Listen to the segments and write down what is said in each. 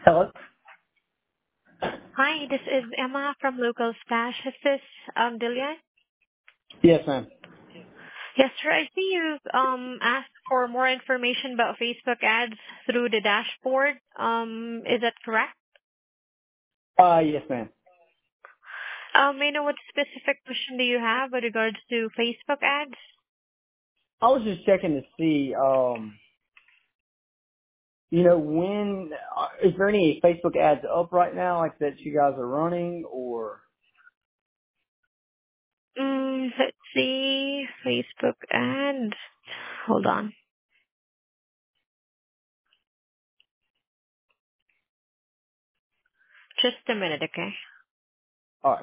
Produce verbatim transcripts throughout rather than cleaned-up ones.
Hello? Hi, this is Emma from Local Stash. Is this um, Dillian? Yes, ma'am. Yes, sir. I see you um asked for more information about Facebook ads through the dashboard. Um, is that correct? Uh, yes, ma'am. Um, may I know what specific question do you have with regards to Facebook ads? I was just checking to see, um, you know, when, uh, is there any Facebook ads up right now, like that you guys are running, or? Mm, let's see. Facebook ads. Hold on. Just a minute, okay? Alright.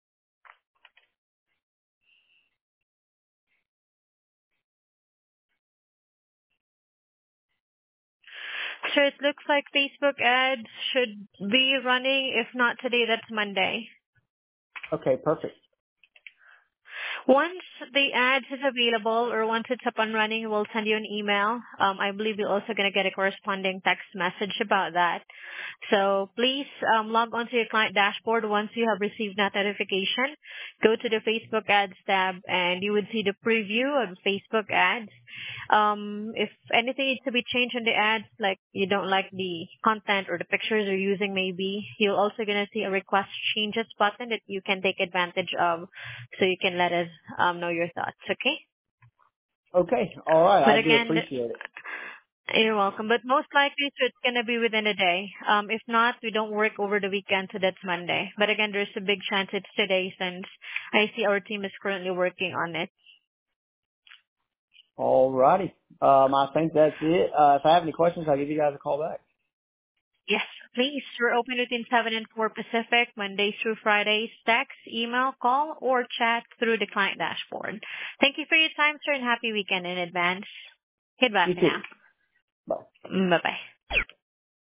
So it looks like Facebook ads should be running. If not today, that's Monday. Okay, perfect. Once the ads is available or once it's up and running, we'll send you an email. Um, I believe you're also going to get a corresponding text message about that. So please um, log onto your client dashboard once you have received that notification. Go to the Facebook ads tab and you would see the preview of Facebook ads. Um, if anything needs to be changed in the ads, like you don't like the content or the pictures you're using maybe, you're also going to see a request changes button that you can take advantage of so you can let us um, know your thoughts, okay? Okay, alright, But I do again, appreciate it. you're welcome. But most likely, so it's gonna be within a day. Um, if not, we don't work over the weekend, so that's Monday. But again, there's a big chance it's today since I see our team is currently working on it. Alrighty. Um, I think that's it. Uh, if I have any questions, I'll give you guys a call back. Yes, please. We're open between seven and four Pacific, Mondays through Fridays. Text, email, call, or chat through the client dashboard. Thank you for your time, sir, and happy weekend in advance. Goodbye You for too. now. Bye. Bye bye.